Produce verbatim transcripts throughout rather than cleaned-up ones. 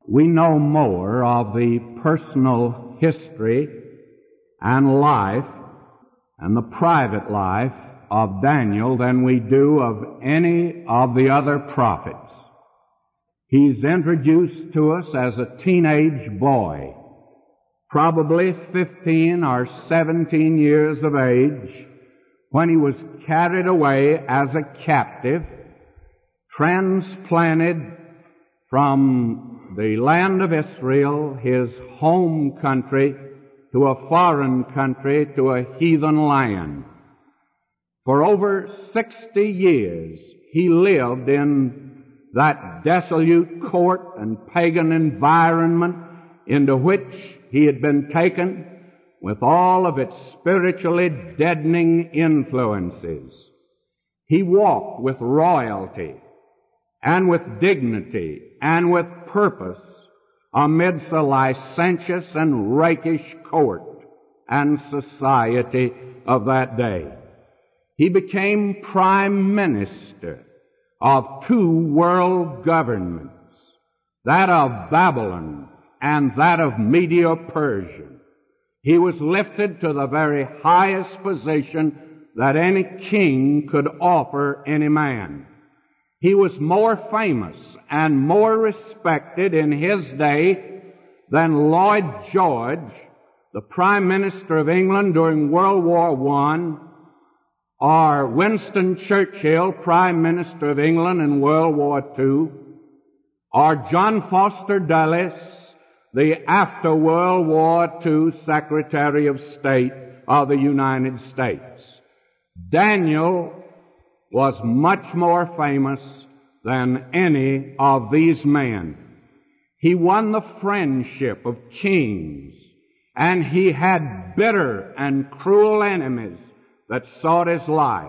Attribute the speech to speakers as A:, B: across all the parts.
A: we know more of the personal history and life and the private life of Daniel than we do of any of the other prophets. He's introduced to us as a teenage boy, probably fifteen or seventeen years of age, when he was carried away as a captive, transplanted from the land of Israel, his home country, to a foreign country, to a heathen land. For over sixty years he lived in that desolate court and pagan environment into which he had been taken with all of its spiritually deadening influences. He walked with royalty and with dignity and with purpose amidst the licentious and rakish court and society of that day. He became prime minister of two world governments, that of Babylon and that of Medo-Persia. He was lifted to the very highest position that any king could offer any man. He was more famous and more respected in his day than Lloyd George, the Prime Minister of England during World War One, or Winston Churchill, Prime Minister of England in World War Two, or John Foster Dulles, the after World War Two Secretary of State of the United States. Daniel was much more famous than any of these men. He won the friendship of kings, and he had bitter and cruel enemies that sought his life.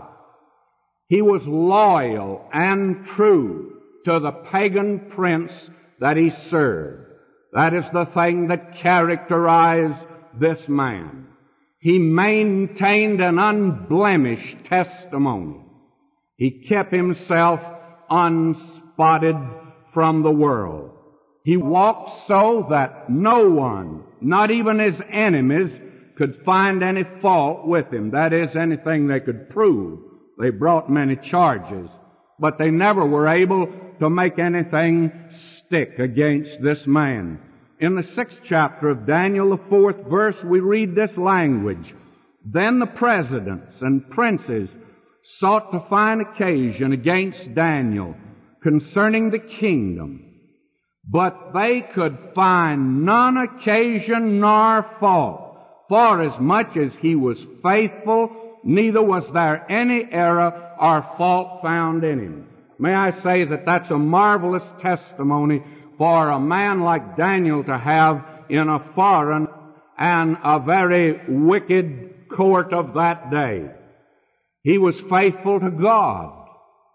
A: He was loyal and true to the pagan prince that he served. That is the thing that characterized this man. He maintained an unblemished testimony. He kept himself unspotted from the world. He walked so that no one, not even his enemies, could find any fault with him. That is, anything they could prove. They brought many charges, but they never were able to make anything stick against this man. In the sixth chapter of Daniel, the fourth verse, we read this language. Then the presidents and princes sought to find occasion against Daniel concerning the kingdom, but they could find none occasion nor fault, for as much as he was faithful, neither was there any error or fault found in him. May I say that that's a marvelous testimony for a man like Daniel to have in a foreign and a very wicked court of that day. He was faithful to God.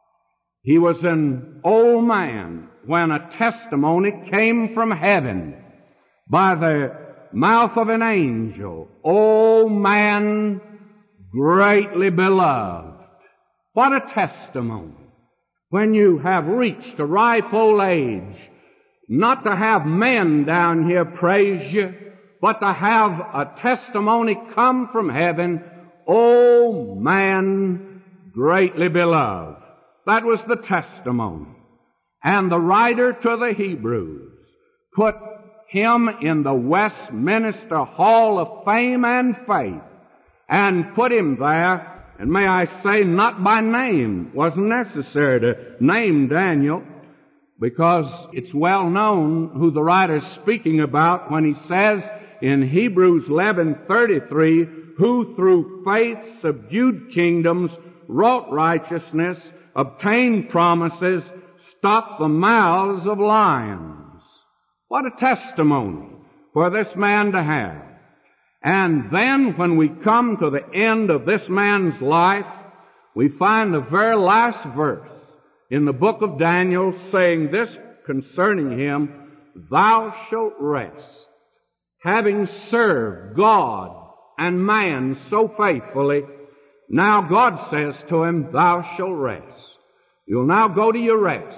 A: He was an old man when a testimony came from heaven by the mouth of an angel. O man, greatly beloved. What a testimony. When you have reached a ripe old age, not to have men down here praise you, but to have a testimony come from heaven, O man, greatly beloved. That was the testimony. And the writer to the Hebrews put him in the Westminster Hall of Fame and Faith, and put him there, and may I say, not by name. It wasn't necessary to name Daniel, because it's well known who the writer's speaking about when he says in Hebrews eleven thirty-three, who through faith subdued kingdoms, wrought righteousness, obtained promises, stopped the mouths of lions. What a testimony for this man to have. And then when we come to the end of this man's life, we find the very last verse in the book of Daniel saying this concerning him, thou shalt rest, having served God and man so faithfully. Now God says to him, thou shalt rest. You'll now go to your rest.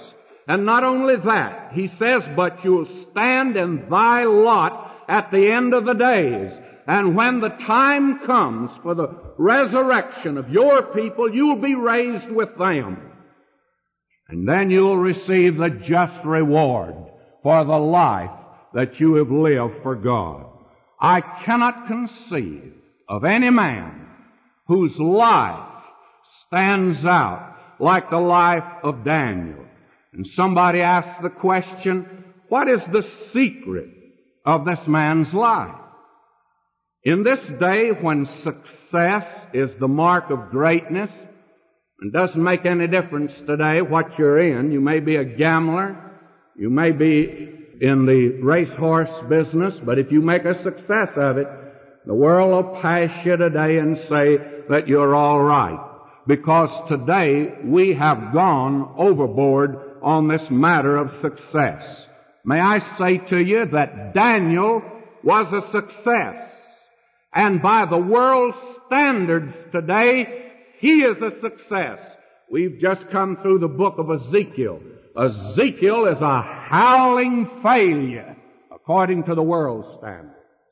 A: And not only that, he says, but you'll stand in thy lot at the end of the days. And when the time comes for the resurrection of your people, you'll be raised with them. And then you'll receive the just reward for the life that you have lived for God. I cannot conceive of any man whose life stands out like the life of Daniel. And somebody asked the question, what is the secret of this man's life? In this day when success is the mark of greatness, it doesn't make any difference today what you're in. You may be a gambler, you may be in the racehorse business, but if you make a success of it, the world will pass you today and say that you're all right. Because today we have gone overboard on this matter of success. May I say to you that Daniel was a success. And by the world's standards today, he is a success. We've just come through the book of Ezekiel. Ezekiel is a howling failure according to the world's standards.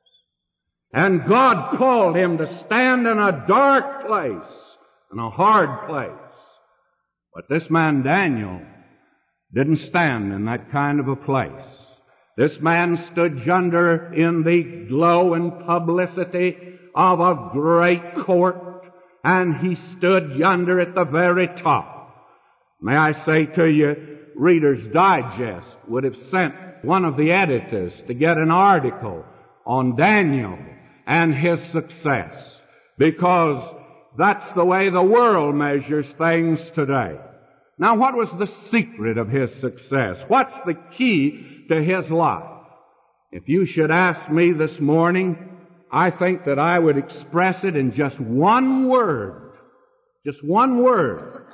A: And God called him to stand in a dark place, in a hard place. But this man Daniel didn't stand in that kind of a place. This man stood yonder in the glow and publicity of a great court, and he stood yonder at the very top. May I say to you, Reader's Digest would have sent one of the editors to get an article on Daniel and his success, because that's the way the world measures things today. Now, what was the secret of his success? What's the key to his life? If you should ask me this morning, I think that I would express it in just one word. Just one word.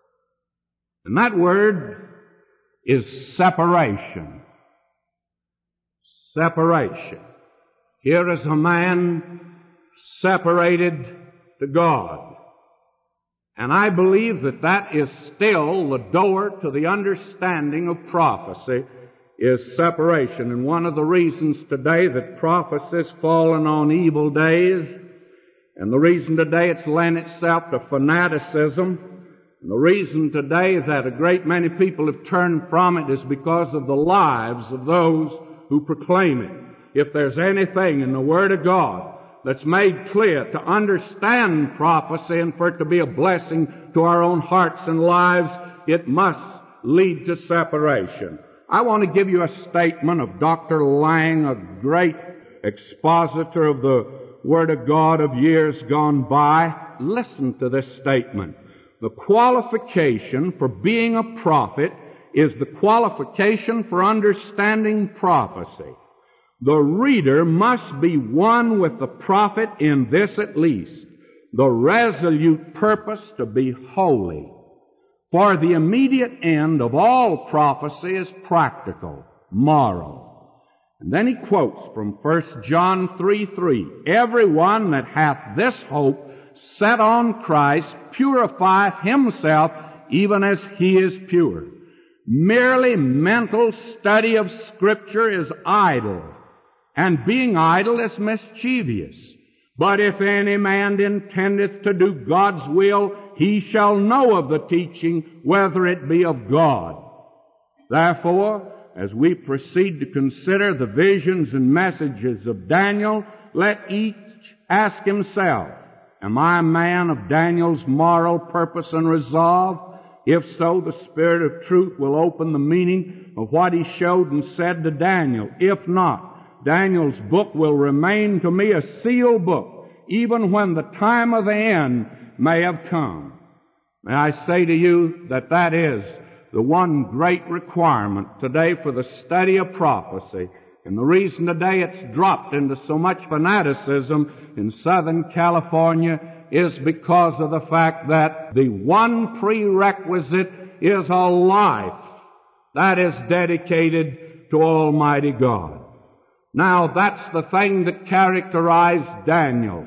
A: And that word is separation. Separation. Here is a man separated to God. And I believe that that is still the door to the understanding of prophecy, is separation. And one of the reasons today that prophecy's fallen on evil days, and the reason today it's lent itself to fanaticism, and the reason today that a great many people have turned from it is because of the lives of those who proclaim it. If there's anything in the Word of God that's made clear to understand prophecy and for it to be a blessing to our own hearts and lives, it must lead to separation. I want to give you a statement of Doctor Lang, a great expositor of the Word of God of years gone by. Listen to this statement. The qualification for being a prophet is the qualification for understanding prophecy. The reader must be one with the prophet in this at least, the resolute purpose to be holy. For the immediate end of all prophecy is practical, moral. And then he quotes from First John three three, everyone that hath this hope set on Christ purifieth himself even as he is pure. Merely mental study of Scripture is idle, and being idle is mischievous. But if any man intendeth to do God's will, he shall know of the teaching, whether it be of God. Therefore, as we proceed to consider the visions and messages of Daniel, let each ask himself, am I a man of Daniel's moral purpose and resolve? If so, the Spirit of truth will open the meaning of what he showed and said to Daniel. If not, Daniel's book will remain to me a sealed book, even when the time of the end may have come. May I say to you that that is the one great requirement today for the study of prophecy. And the reason today it's dropped into so much fanaticism in Southern California is because of the fact that the one prerequisite is a life that is dedicated to Almighty God. Now, that's the thing that characterized Daniel,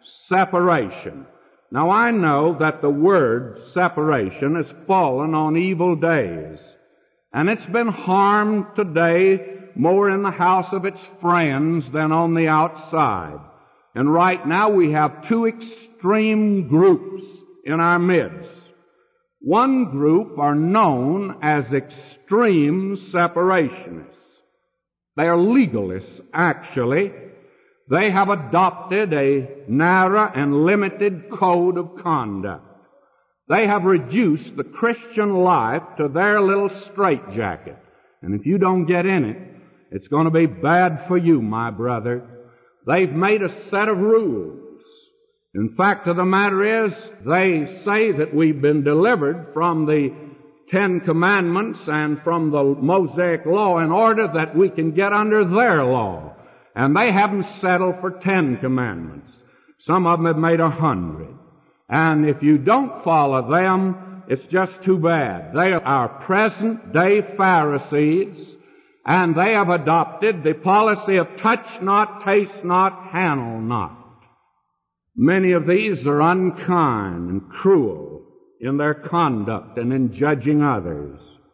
A: separation. Now, I know that the word separation has fallen on evil days. And it's been harmed today more in the house of its friends than on the outside. And right now we have two extreme groups in our midst. One group are known as extreme separationists. They are legalists, actually. They have adopted a narrow and limited code of conduct. They have reduced the Christian life to their little straitjacket. And if you don't get in it, it's going to be bad for you, my brother. They've made a set of rules. In fact of the matter is, they say that we've been delivered from the Ten Commandments and from the Mosaic Law in order that we can get under their law. And they haven't settled for ten commandments. Some of them have made a hundred. And if you don't follow them, it's just too bad. They are present-day Pharisees, and they have adopted the policy of touch not, taste not, handle not. Many of these are unkind and cruel in their conduct and in judging others.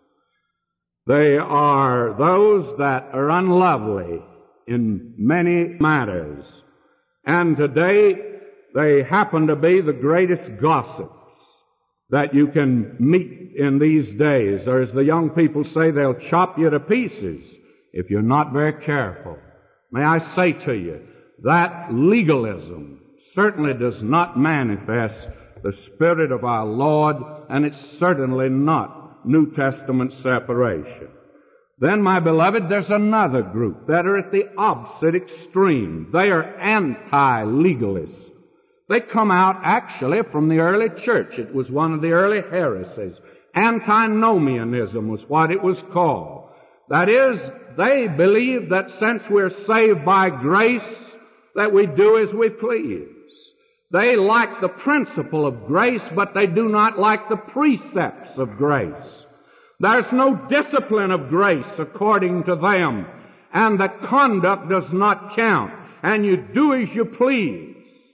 A: They are those that are unlovely in many matters. And today, they happen to be the greatest gossips that you can meet in these days. Or as the young people say, they'll chop you to pieces if you're not very careful. May I say to you, that legalism certainly does not manifest the Spirit of our Lord, and it's certainly not New Testament separation. Then, my beloved, there's another group that are at the opposite extreme. They are anti-legalists. They come out actually from the early church. It was one of the early heresies. Antinomianism was what it was called. That is, they believe that since we're saved by grace, that we do as we please. They like the principle of grace, but they do not like the precepts of grace. There's no discipline of grace according to them, and the conduct does not count, and you do as you please.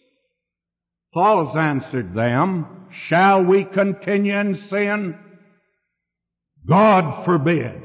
A: Paul's answered them, shall we continue in sin? God forbid.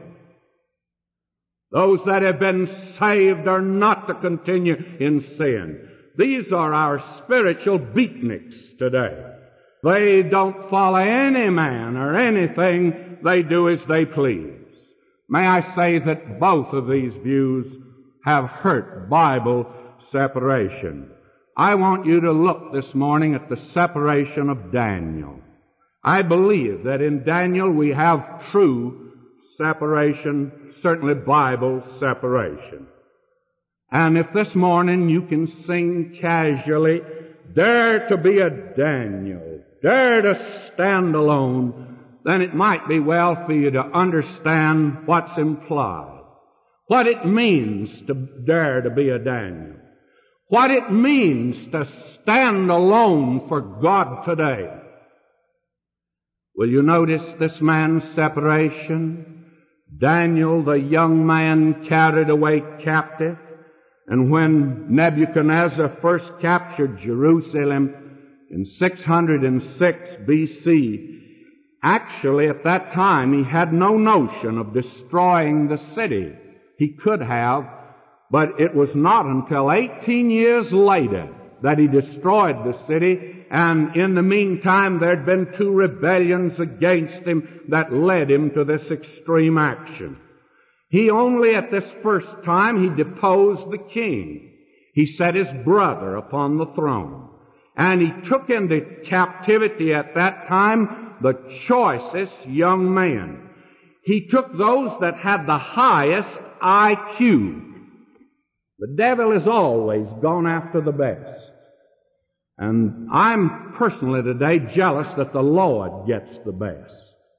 A: Those that have been saved are not to continue in sin. These are our spiritual beatniks today. They don't follow any man or anything. They do as they please. May I say that both of these views have hurt Bible separation. I want you to look this morning at the separation of Daniel. I believe that in Daniel we have true separation, certainly Bible separation. And if this morning you can sing casually, dare to be a Daniel, dare to stand alone, then it might be well for you to understand what's implied, what it means to dare to be a Daniel, what it means to stand alone for God today. Will you notice this man's separation? Daniel, the young man carried away captive, and when Nebuchadnezzar first captured Jerusalem in six hundred six B C, actually at that time he had no notion of destroying the city. He could have, but it was not until eighteen years later that he destroyed the city, and in the meantime there had been two rebellions against him that led him to this extreme action. He only at this first time, he deposed the king. He set his brother upon the throne. And he took into captivity at that time the choicest young men. He took those that had the highest I Q. The devil has always gone after the best. And I'm personally today jealous that the Lord gets the best.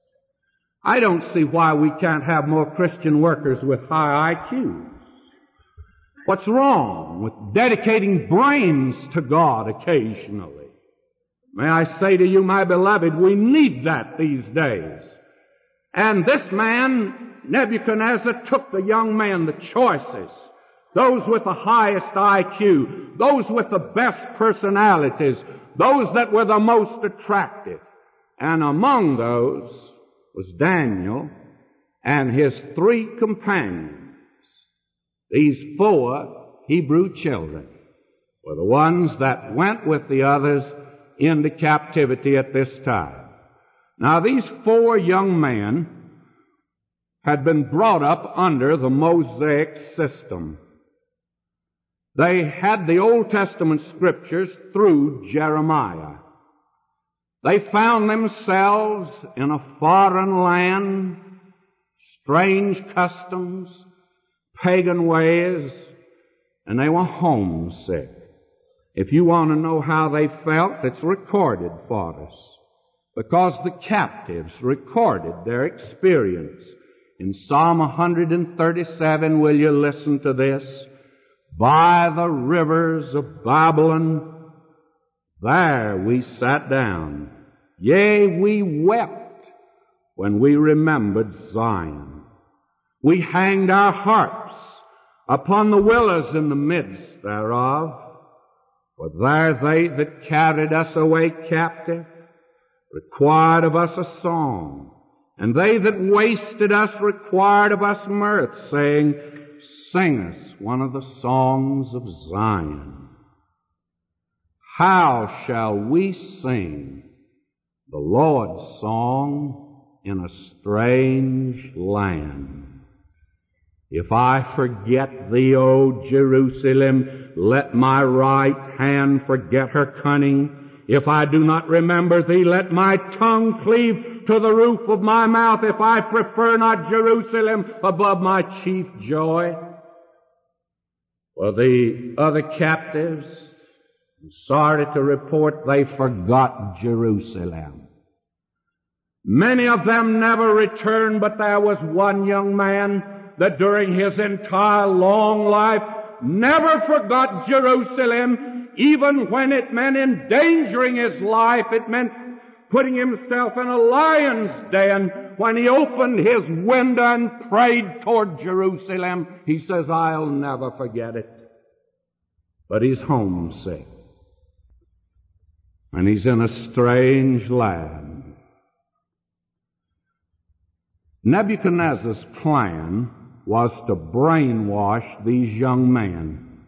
A: I don't see why we can't have more Christian workers with high I Qs. What's wrong with dedicating brains to God occasionally? May I say to you, my beloved, we need that these days. And this man, Nebuchadnezzar, took the young men, the choicest, those with the highest I Q, those with the best personalities, those that were the most attractive. And among those was Daniel, and his three companions, these four Hebrew children, were the ones that went with the others into captivity at this time. Now, these four young men had been brought up under the Mosaic system. They had the Old Testament scriptures through Jeremiah. They found themselves in a foreign land, strange customs, pagan ways, and they were homesick. If you want to know how they felt, it's recorded for us, because the captives recorded their experience. In Psalm one thirty-seven, will you listen to this? By the rivers of Babylon, there we sat down. Yea, we wept when we remembered Zion. We hanged our harps upon the willows in the midst thereof. For there they that carried us away captive required of us a song, and they that wasted us required of us mirth, saying, Sing us one of the songs of Zion. How shall we sing the Lord's song in a strange land? If I forget thee, O Jerusalem, let my right hand forget her cunning. If I do not remember thee, let my tongue cleave to the roof of my mouth. If I prefer not Jerusalem above my chief joy. For the other captives, I'm sorry to report, they forgot Jerusalem. Many of them never returned, but there was one young man that during his entire long life never forgot Jerusalem, even when it meant endangering his life. It meant putting himself in a lion's den. When he opened his window and prayed toward Jerusalem, he says, I'll never forget it. But he's homesick. And he's in a strange land. Nebuchadnezzar's plan was to brainwash these young men.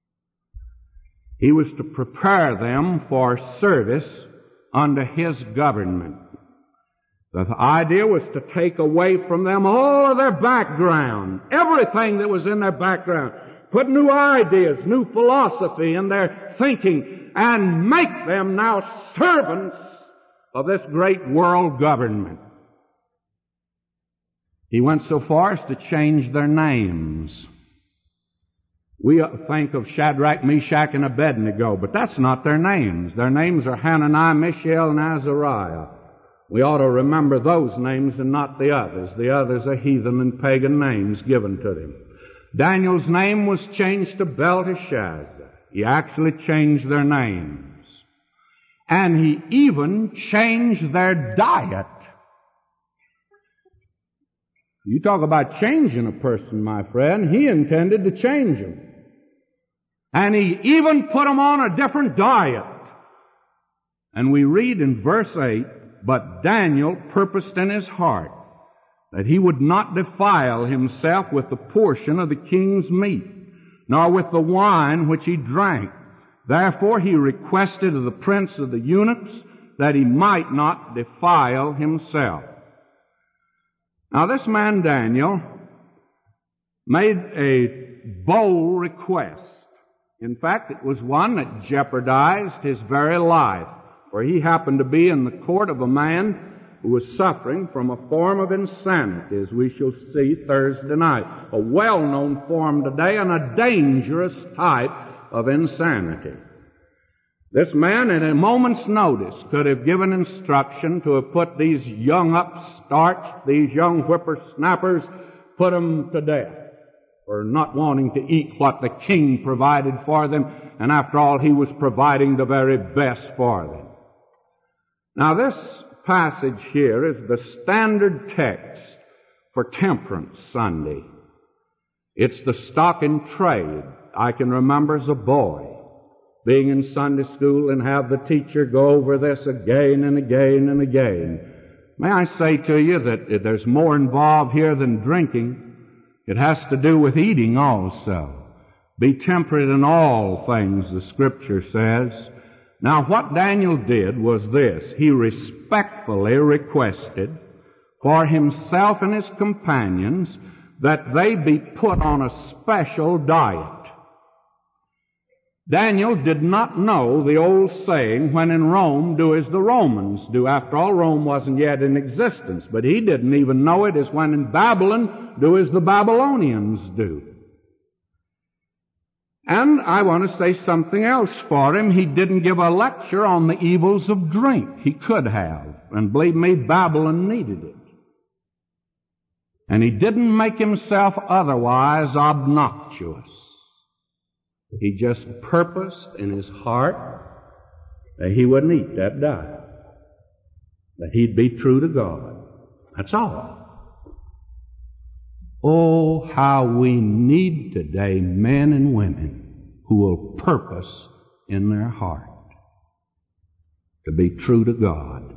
A: He was to prepare them for service under his government. The idea was to take away from them all of their background, everything that was in their background, put new ideas, new philosophy in their thinking, and make them now servants of this great world government. He went so far as to change their names. We think of Shadrach, Meshach, and Abednego, but that's not their names. Their names are Hananiah, Mishael, and Azariah. We ought to remember those names and not the others. The others are heathen and pagan names given to them. Daniel's name was changed to Belteshazzar. He actually changed their names. And he even changed their diet. You talk about changing a person, my friend. He intended to change them. And he even put them on a different diet. And we read in verse eight, but Daniel purposed in his heart that he would not defile himself with the portion of the king's meat, nor with the wine which he drank. Therefore he requested of the prince of the eunuchs that he might not defile himself. Now this man Daniel made a bold request. In fact, it was one that jeopardized his very life, for he happened to be in the court of a man who was suffering from a form of insanity, as we shall see Thursday night. A well-known form today and a dangerous type of insanity. This man, at a moment's notice, could have given instruction to have put these young upstarts, these young whippersnappers, put them to death for not wanting to eat what the king provided for them, and after all, he was providing the very best for them. Now, this passage here is the standard text for Temperance Sunday. It's the stock in trade. I can remember as a boy being in Sunday school and have the teacher go over this again and again and again. May I say to you that there's more involved here than drinking. It has to do with eating also. Be temperate in all things, the Scripture says. Now, what Daniel did was this. He respectfully requested for himself and his companions that they be put on a special diet. Daniel did not know the old saying, when in Rome, do as the Romans do. After all, Rome wasn't yet in existence, but he didn't even know it as when in Babylon, do as the Babylonians do. And I want to say something else for him. He didn't give a lecture on the evils of drink. He could have. And believe me, Babylon needed it. And he didn't make himself otherwise obnoxious. He just purposed in his heart that he wouldn't eat that diet. That he'd be true to God. That's all. Oh, how we need today men and women who will purpose in their heart to be true to God.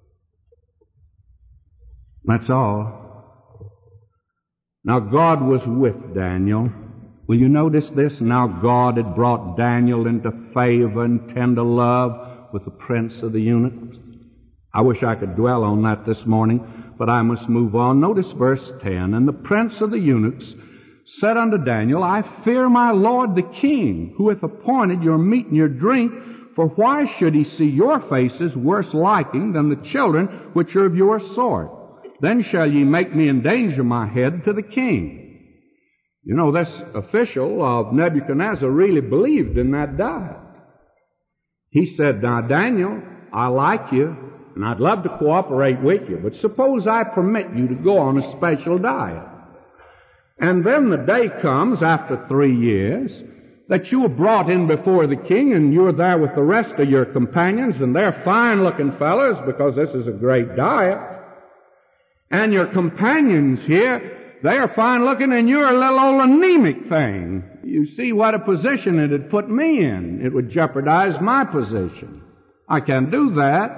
A: That's all. Now, God was with Daniel. Will you notice this? Now God had brought Daniel into favor and tender love with the prince of the eunuchs. I wish I could dwell on that this morning, but I must move on. Notice verse ten. And the prince of the eunuchs said unto Daniel, I fear my lord the king, who hath appointed your meat and your drink, for why should he see your faces worse liking than the children which are of your sort? Then shall ye make me endanger my head to the king. You know, this official of Nebuchadnezzar really believed in that diet. He said, now, Daniel, I like you, and I'd love to cooperate with you, but suppose I permit you to go on a special diet. And then the day comes, after three years, that you are brought in before the king, and you're there with the rest of your companions, and they're fine-looking fellows, because this is a great diet. And your companions here, they are fine-looking, and you're a little old anemic thing. You see what a position it had put me in. It would jeopardize my position. I can't do that.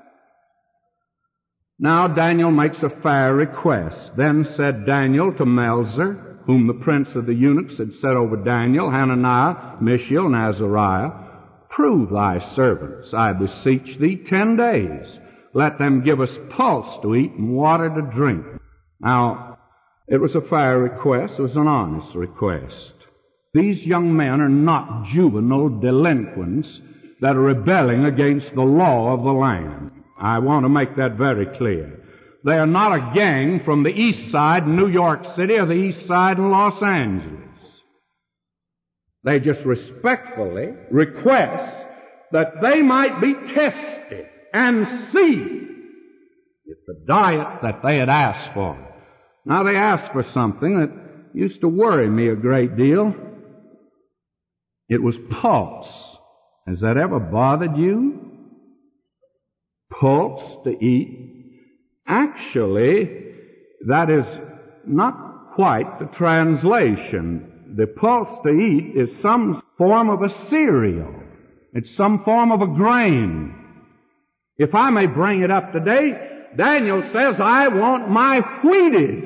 A: Now Daniel makes a fair request. Then said Daniel to Melzar, whom the prince of the eunuchs had set over Daniel, Hananiah, Mishael, and Azariah, prove thy servants, I beseech thee, ten days. Let them give us pulse to eat and water to drink. Now, it was a fair request. It was an honest request. These young men are not juvenile delinquents that are rebelling against the law of the land. I want to make that very clear. They are not a gang from the east side in New York City or the east side in Los Angeles. They just respectfully request that they might be tested and see if the diet that they had asked for. Now, they asked for something that used to worry me a great deal. It was pulse. Has that ever bothered you? Pulse to eat? Actually, that is not quite the translation. The pulse to eat is some form of a cereal. It's some form of a grain. If I may bring it up today, Daniel says, I want my Wheaties.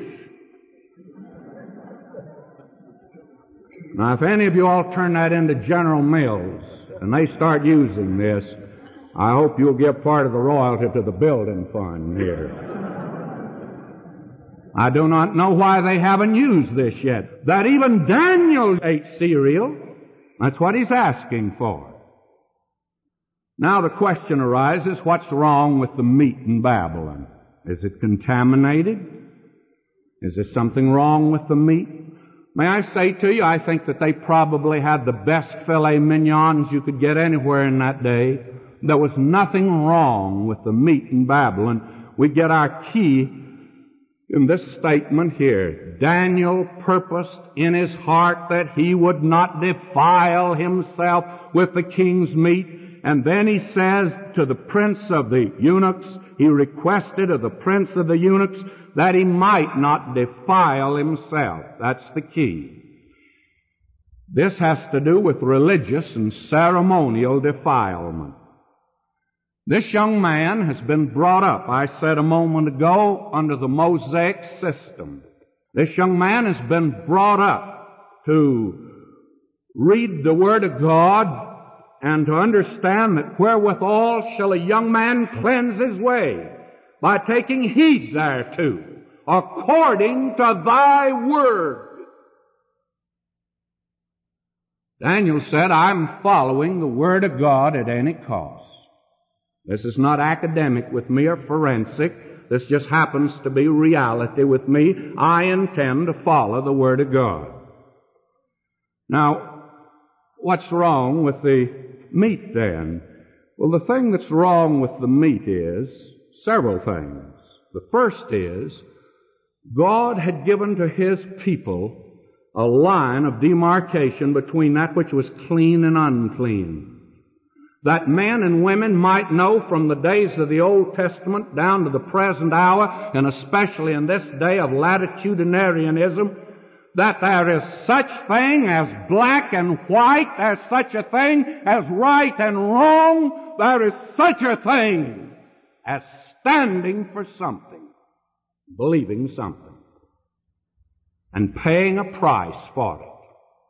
A: Now, if any of you all turn that into General Mills and they start using this, I hope you'll give part of the royalty to the building fund here. I do not know why they haven't used this yet. That even Daniel ate cereal. That's what he's asking for. Now the question arises, what's wrong with the meat in Babylon? Is it contaminated? Is there something wrong with the meat? May I say to you, I think that they probably had the best filet mignons you could get anywhere in that day. There was nothing wrong with the meat in Babylon. We get our key in this statement here. Daniel purposed in his heart that he would not defile himself with the king's meat. And then he says to the prince of the eunuchs, he requested of the prince of the eunuchs that he might not defile himself. That's the key. This has to do with religious and ceremonial defilement. This young man has been brought up, I said a moment ago, under the Mosaic system. This young man has been brought up to read the Word of God and to understand that wherewithal shall a young man cleanse his way, by taking heed thereto, according to thy word. Daniel said, I'm following the Word of God at any cost. This is not academic with me or forensic. This just happens to be reality with me. I intend to follow the Word of God. Now, what's wrong with the meat then? Well, the thing that's wrong with the meat is several things. The first is, God had given to His people a line of demarcation between that which was clean and unclean, that men and women might know from the days of the Old Testament down to the present hour, and especially in this day of latitudinarianism, that there is such thing as black and white, there's such a thing as right and wrong, there is such a thing as standing for something, believing something, and paying a price for it.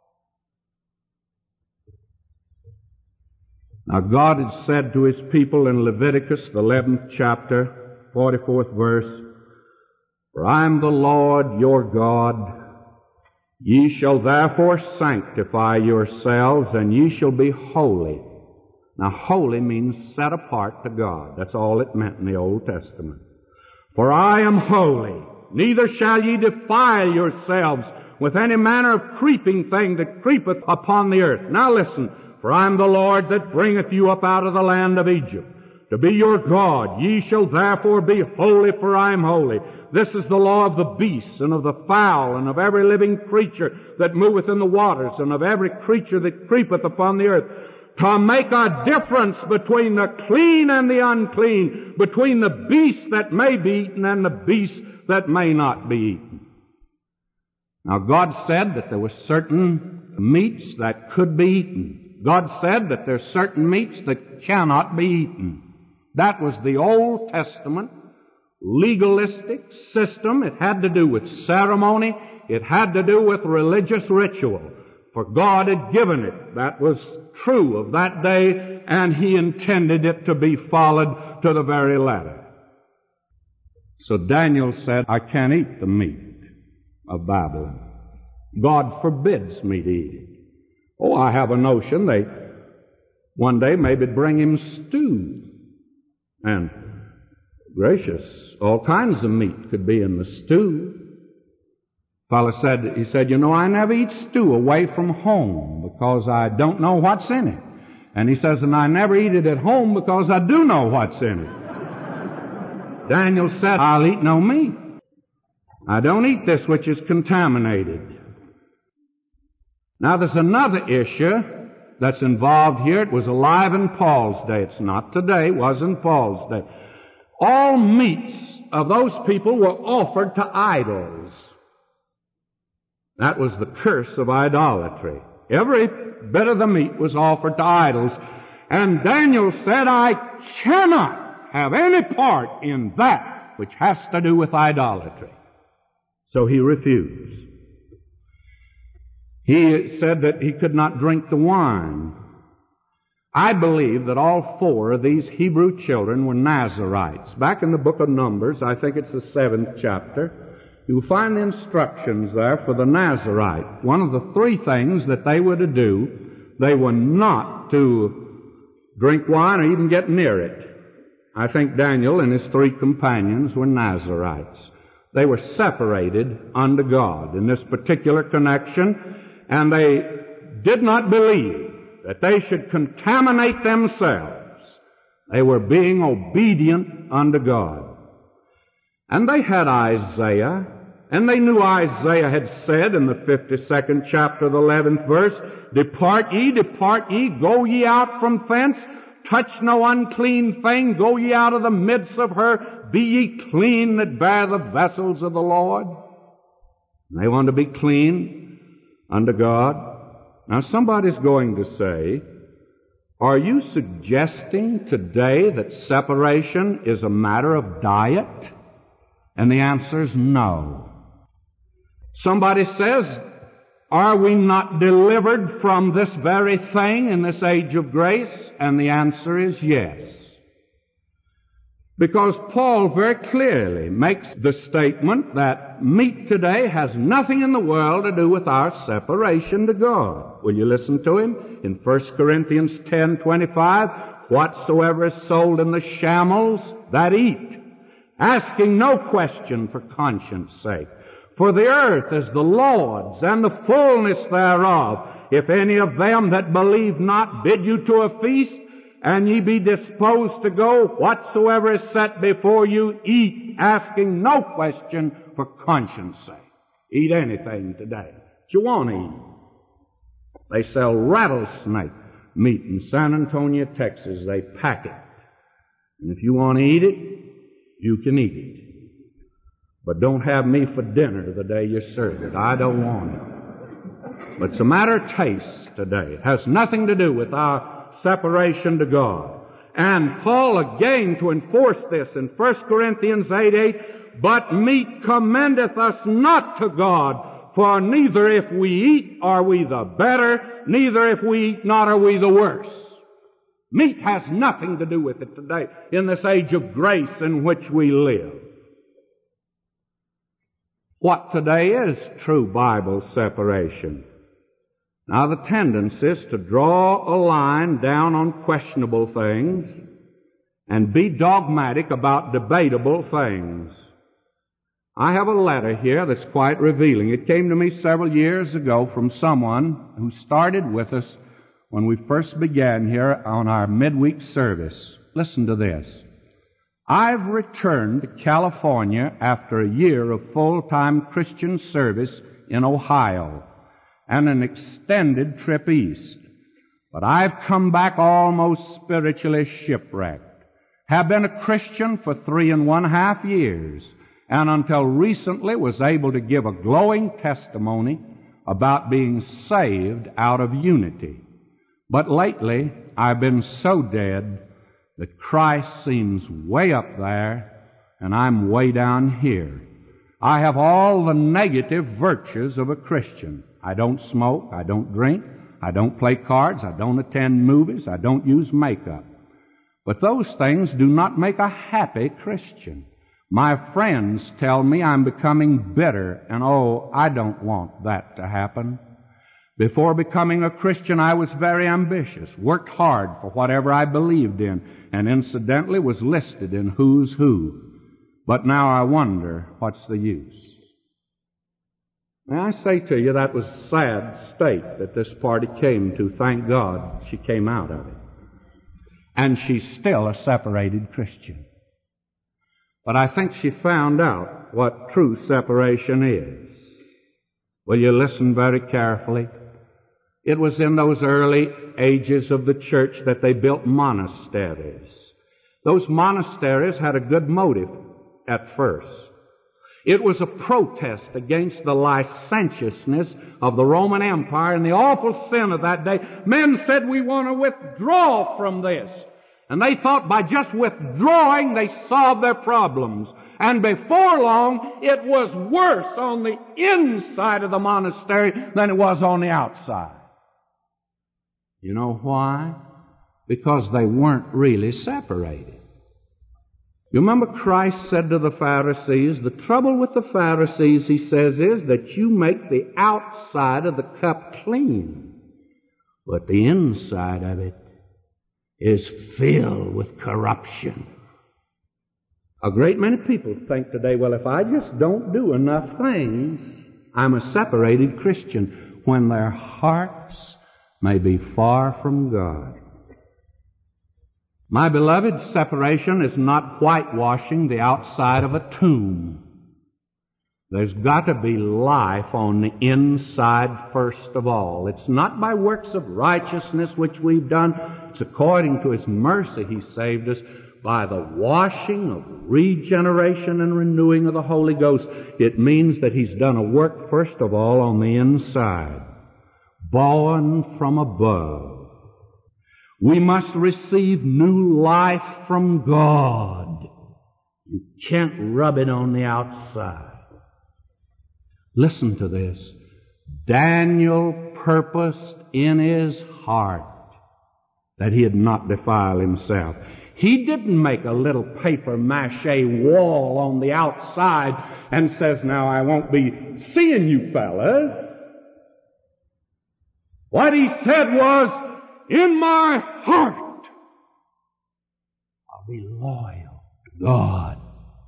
A: Now God had said to His people in Leviticus, the eleventh chapter, forty-fourth verse, For I am the Lord your God. Ye shall therefore sanctify yourselves, and ye shall be holy. Now holy means set apart to God. That's all it meant in the Old Testament. For I am holy. Neither shall ye defile yourselves with any manner of creeping thing that creepeth upon the earth. Now listen. For I am the Lord that bringeth you up out of the land of Egypt, to be your God. Ye shall therefore be holy, for I am holy. This is the law of the beasts, and of the fowl, and of every living creature that moveth in the waters, and of every creature that creepeth upon the earth, to make a difference between the clean and the unclean, between the beasts that may be eaten and the beasts that may not be eaten. Now God said that there were certain meats that could be eaten. God said that there are certain meats that cannot be eaten. That was the Old Testament legalistic system. It had to do with ceremony. It had to do with religious ritual. For God had given it. That was true of that day, and He intended it to be followed to the very letter. So Daniel said, I can't eat the meat of Babylon. God forbids me to eat it. Oh, I have a notion they one day maybe bring him stew. And gracious, all kinds of meat could be in the stew. Fellow said, he said, you know, I never eat stew away from home because I don't know what's in it. And he says, and I never eat it at home because I do know what's in it. Daniel said, I'll eat no meat. I don't eat this which is contaminated. Now there's another issue that's involved here. It was alive in Paul's day. It's not today. It was in Paul's day. All meats of those people were offered to idols. That was the curse of idolatry. Every bit of the meat was offered to idols. And Daniel said, I cannot have any part in that which has to do with idolatry. So he refused. He said that he could not drink the wine. I believe that all four of these Hebrew children were Nazarites. Back in the book of Numbers, I think it's the seventh chapter, you'll find the instructions there for the Nazarite. One of the three things that they were to do, they were not to drink wine or even get near it. I think Daniel and his three companions were Nazarites. They were separated unto God in this particular connection, and they did not believe that they should contaminate themselves. They were being obedient unto God. And they had Isaiah, and they knew Isaiah had said in the fifty-second chapter, the eleventh verse, Depart ye, depart ye, go ye out from thence, touch no unclean thing, go ye out of the midst of her, be ye clean that bear the vessels of the Lord. And they want to be clean unto God. Now somebody's going to say, Are you suggesting today that separation is a matter of diet? And the answer is no. Somebody says, are we not delivered from this very thing in this age of grace? And the answer is yes. Because Paul very clearly makes the statement that meat today has nothing in the world to do with our separation to God. Will you listen to him? In First Corinthians ten twenty-five, whatsoever is sold in the shambles, that eat, asking no question for conscience sake. For the earth is the Lord's, and the fullness thereof. If any of them that believe not bid you to a feast, and ye be disposed to go, whatsoever is set before you, eat, asking no question for conscience sake. Eat anything today that you want to eat. They sell rattlesnake meat in San Antonio, Texas. They pack it. And if you want to eat it, you can eat it. But don't have me for dinner the day you serve it. I don't want it. But it's a matter of taste today. It has nothing to do with our separation to God. And Paul again to enforce this in First Corinthians eight eight, but meat commendeth us not to God, for neither if we eat are we the better, neither if we eat not are we the worse. Meat has nothing to do with it today in this age of grace in which we live. What today is true Bible separation? Now, the tendency is to draw a line down on questionable things and be dogmatic about debatable things. I have a letter here that's quite revealing. It came to me several years ago from someone who started with us when we first began here on our midweek service. Listen to this. I've returned to California after a year of full-time Christian service in Ohio and an extended trip east. But I've come back almost spiritually shipwrecked. Have been a Christian for three and one half years, and until recently was able to give a glowing testimony about being saved out of unity. But lately, I've been so dead that Christ seems way up there, and I'm way down here. I have all the negative virtues of a Christian. I don't smoke, I don't drink, I don't play cards, I don't attend movies, I don't use makeup. But those things do not make a happy Christian. My friends tell me I'm becoming bitter, and oh, I don't want that to happen. Before becoming a Christian, I was very ambitious, worked hard for whatever I believed in, and incidentally was listed in Who's Who. But now I wonder, what's the use? May I say to you, that was a sad state that this party came to. Thank God she came out of it. And she's still a separated Christian. But I think she found out what true separation is. Will you listen very carefully? It was in those early ages of the church that they built monasteries. Those monasteries had a good motive at first. It was a protest against the licentiousness of the Roman Empire and the awful sin of that day. Men said, we want to withdraw from this. And they thought by just withdrawing they solved their problems. And before long, it was worse on the inside of the monastery than it was on the outside. You know why? Because they weren't really separated. You remember Christ said to the Pharisees, the trouble with the Pharisees, he says, is that you make the outside of the cup clean, but the inside of it is filled with corruption. A great many people think today, well, if I just don't do enough things, I'm a separated Christian, when their hearts may be far from God. My beloved, separation is not whitewashing the outside of a tomb. There's got to be life on the inside first of all. It's not by works of righteousness which we've done. It's according to His mercy He saved us by the washing of regeneration and renewing of the Holy Ghost. It means that He's done a work first of all on the inside. Born from above. We must receive new life from God. You can't rub it on the outside. Listen to this. Daniel purposed in his heart that he had not defiled himself. He didn't make a little paper mache wall on the outside and says, now I won't be seeing you fellas. What he said was, in my heart, I'll be loyal to God.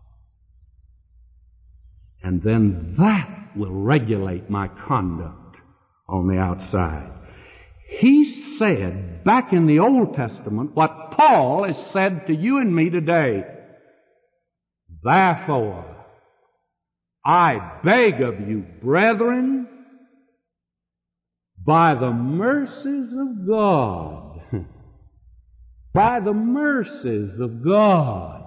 A: And then that will regulate my conduct on the outside. He said back in the Old Testament what Paul has said to you and me today. Therefore, I beg of you, brethren, by the mercies of God, by the mercies of God.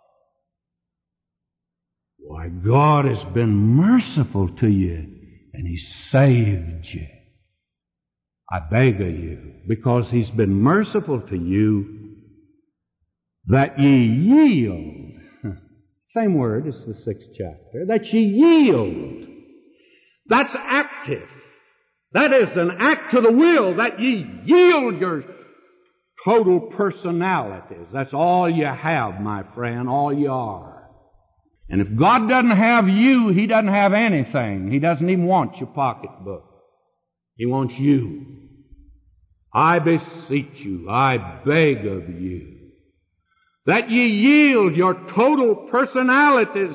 A: Why, God has been merciful to you, and He saved you. I beg of you, because He's been merciful to you, that ye yield. Same word as the sixth chapter. That ye yield. That's active. That is an act to the will, that ye yield your total personalities. That's all you have, my friend, all you are. And if God doesn't have you, He doesn't have anything. He doesn't even want your pocketbook. He wants you. I beseech you, I beg of you, that ye yield your total personalities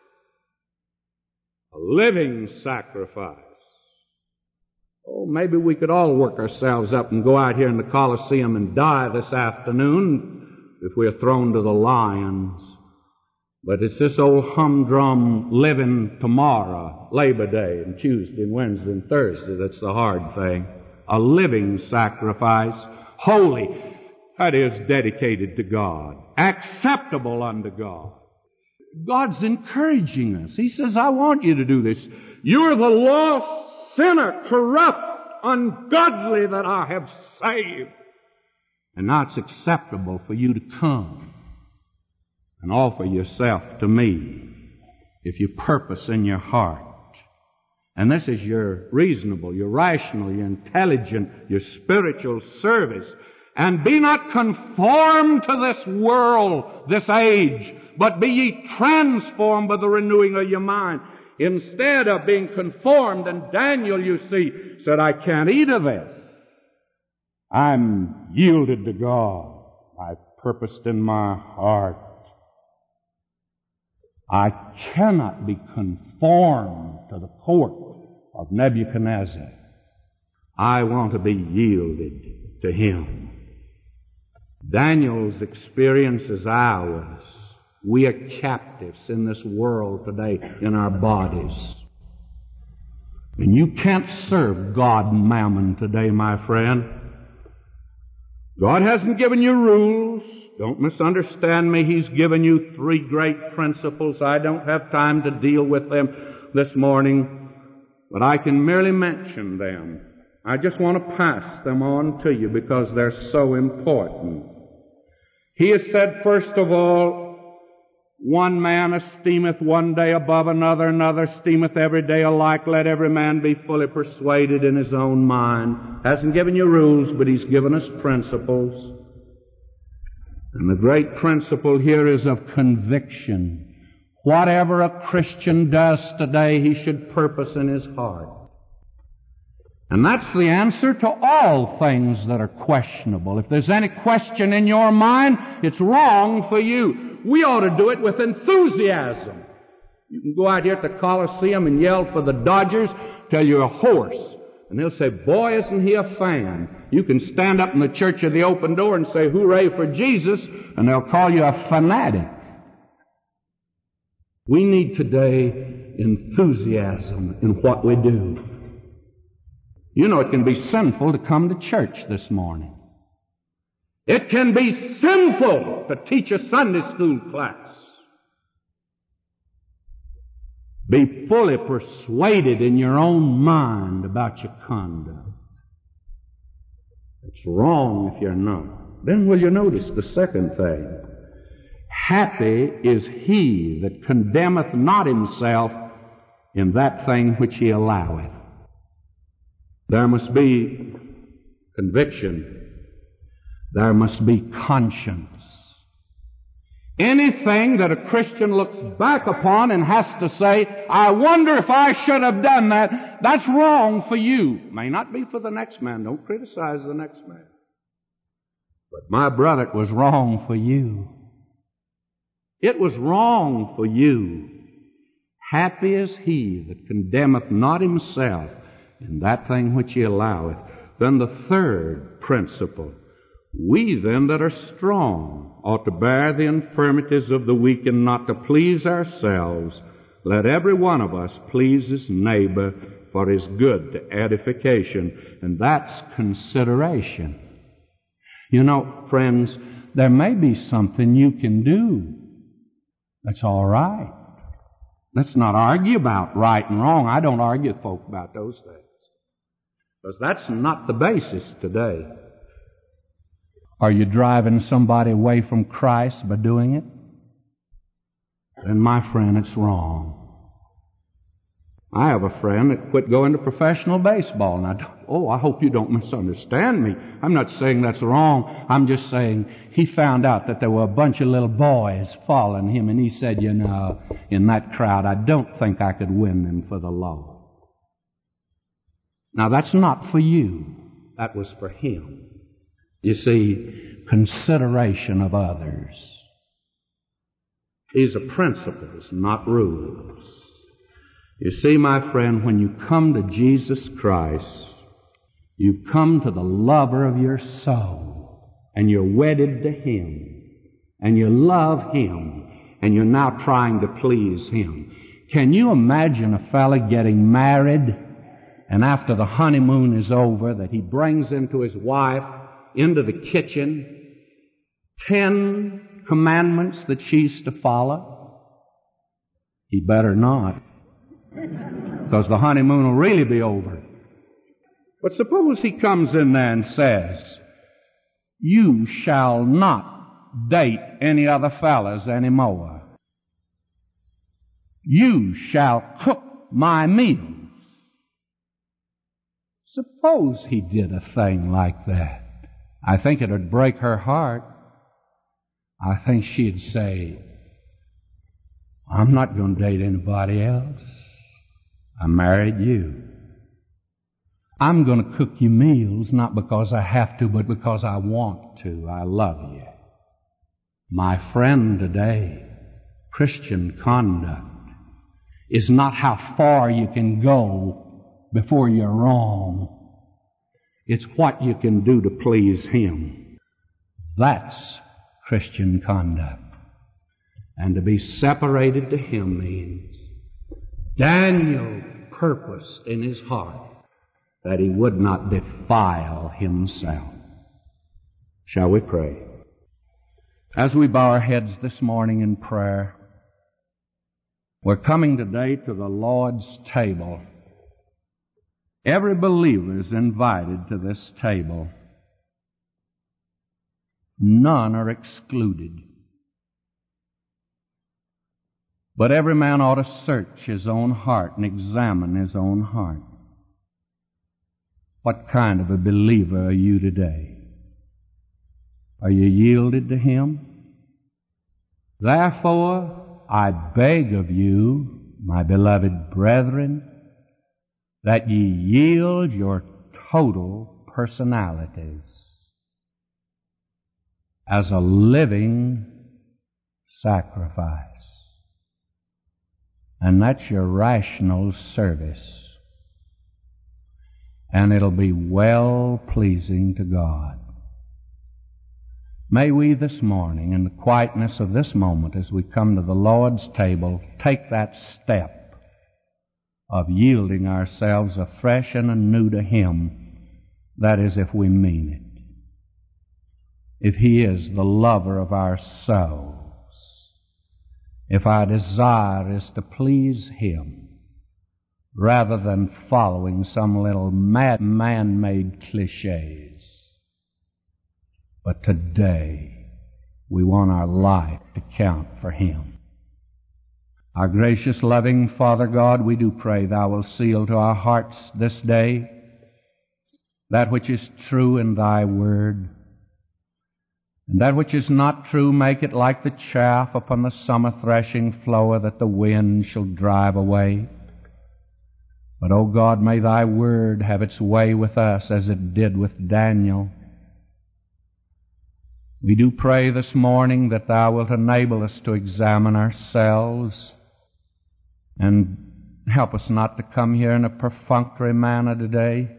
A: a living sacrifice. Oh, maybe we could all work ourselves up and go out here in the Colosseum and die this afternoon if we're thrown to the lions. But it's this old humdrum living tomorrow, Labor Day, and Tuesday, and Wednesday, and Thursday that's the hard thing. A living sacrifice, holy, that is dedicated to God, acceptable unto God. God's encouraging us. He says, I want you to do this. You're the lost sinner, corrupt, ungodly that I have saved. And now it's acceptable for you to come and offer yourself to me if you purpose in your heart. And this is your reasonable, your rational, your intelligent, your spiritual service. And be not conformed to this world, this age, but be ye transformed by the renewing of your mind. Instead of being conformed, and Daniel, you see, said, I can't eat of this. I'm yielded to God. I've purposed in my heart. I cannot be conformed to the court of Nebuchadnezzar. I want to be yielded to him. Daniel's experience is ours. We are captives in this world today in our bodies. And you can't serve God and mammon today, my friend. God hasn't given you rules. Don't misunderstand me. He's given you three great principles. I don't have time to deal with them this morning, but I can merely mention them. I just want to pass them on to you because they're so important. He has said, first of all, one man esteemeth one day above another, another esteemeth every day alike. Let every man be fully persuaded in his own mind. Hasn't given you rules, but He's given us principles. And the great principle here is of conviction. Whatever a Christian does today, he should purpose in his heart. And that's the answer to all things that are questionable. If there's any question in your mind, it's wrong for you. We ought to do it with enthusiasm. You can go out here at the Coliseum and yell for the Dodgers till you're a horse. And they'll say, boy, isn't he a fan. You can stand up in the church of the open door and say, hooray for Jesus, and they'll call you a fanatic. We need today enthusiasm in what we do. You know, it can be sinful to come to church this morning. It can be sinful to teach a Sunday school class. Be fully persuaded in your own mind about your conduct. It's wrong if you're not. Then will you notice the second thing? Happy is he that condemneth not himself in that thing which he alloweth. There must be conviction. There must be conscience. Anything that a Christian looks back upon and has to say, I wonder if I should have done that, that's wrong for you. May not be for the next man. Don't criticize the next man. But my brother, it was wrong for you. It was wrong for you. Happy is he that condemneth not himself in that thing which he alloweth. Then the third principle. We then that are strong ought to bear the infirmities of the weak and not to please ourselves. Let every one of us please his neighbor for his good to edification. And that's consideration. You know, friends, there may be something you can do that's all right. Let's not argue about right and wrong. I don't argue with folk about those things. Because that's not the basis today. Are you driving somebody away from Christ by doing it? Then, my friend, it's wrong. I have a friend that quit going to professional baseball. And I don't, oh, I hope you don't misunderstand me. I'm not saying that's wrong. I'm just saying he found out that there were a bunch of little boys following him, and he said, you know, in that crowd, I don't think I could win them for the Lord. Now, that's not for you. That was for him. You see, consideration of others. These are principles, not rules. You see, my friend, when you come to Jesus Christ, you come to the lover of your soul, and you're wedded to him, and you love him, and you're now trying to please him. Can you imagine a fella getting married, and after the honeymoon is over, that he brings into his wife, into the kitchen, ten commandments that she's to follow? He better not. Because the honeymoon will really be over. But suppose he comes in there and says, you shall not date any other fellas anymore. You shall cook my meals. Suppose he did a thing like that. I think it would break her heart. I think she'd say, I'm not going to date anybody else. I married you. I'm going to cook you meals, not because I have to, but because I want to. I love you. My friend today, Christian conduct is not how far you can go before you're wrong. It's what you can do to please him. That's Christian conduct. And to be separated to him means Daniel purposed in his heart that he would not defile himself. Shall we pray? As we bow our heads this morning in prayer, we're coming today to the Lord's table. Every believer is invited to this table. None are excluded. But every man ought to search his own heart and examine his own heart. What kind of a believer are you today? Are you yielded to him? Therefore, I beg of you, my beloved brethren, that ye yield your total personalities as a living sacrifice. And that's your rational service. And it'll be well pleasing to God. May we this morning, in the quietness of this moment as we come to the Lord's table, take that step of yielding ourselves afresh and anew to him. That is, if we mean it. If he is the lover of our souls. If our desire is to please him, rather than following some little mad man-made cliches. but today we want our life to count for Him. Our gracious, loving Father God, we do pray Thou wilt seal to our hearts this day that which is true in Thy Word, and that which is not true make it like the chaff upon the summer threshing floor that the wind shall drive away. But, O God, may Thy Word have its way with us as it did with Daniel. We do pray this morning that Thou wilt enable us to examine ourselves and help us not to come here in a perfunctory manner today.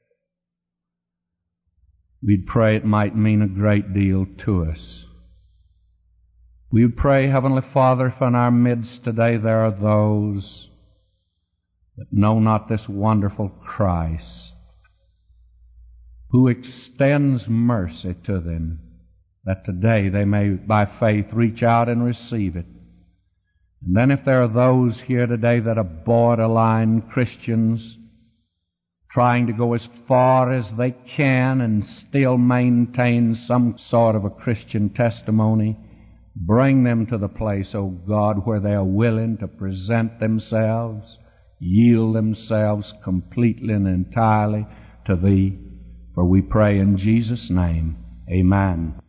A: We'd pray it might mean a great deal to us. We would pray, Heavenly Father, if in our midst today there are those that know not this wonderful Christ, who extends mercy to them, that today they may by faith reach out and receive it. And then if there are those here today that are borderline Christians, trying to go as far as they can and still maintain some sort of a Christian testimony, bring them to the place, O God, where they are willing to present themselves, yield themselves completely and entirely to Thee. For we pray in Jesus' name, amen.